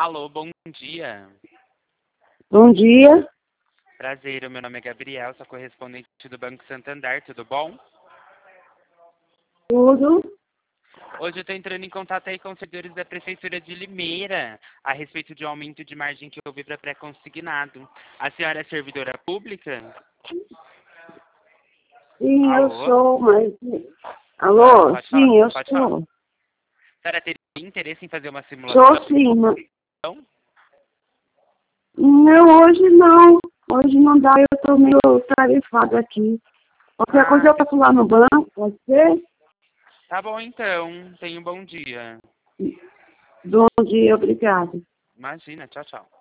Alô, bom dia. Bom dia, Prazer, o meu nome é Gabriel, sou correspondente do Banco Santander, tudo bom? tudo. Hoje eu estou entrando em contato aí com os servidores da Prefeitura de Limeira, a respeito de um aumento de margem que houve para pré-consignado. A senhora é servidora pública? Sim, eu Alô? sou, mas. Ah, Alô? pode falar, Sim, eu pode falar. sou. A senhora teria interesse em fazer uma simulação? Sou sim, mas. Não, hoje não. Hoje não dá, eu estou meio tarefada aqui. Qualquer coisa Ah, eu passo lá no banco, pode ser? tá bom então. Tenha um bom dia. Bom dia, obrigada. Imagina, tchau, tchau.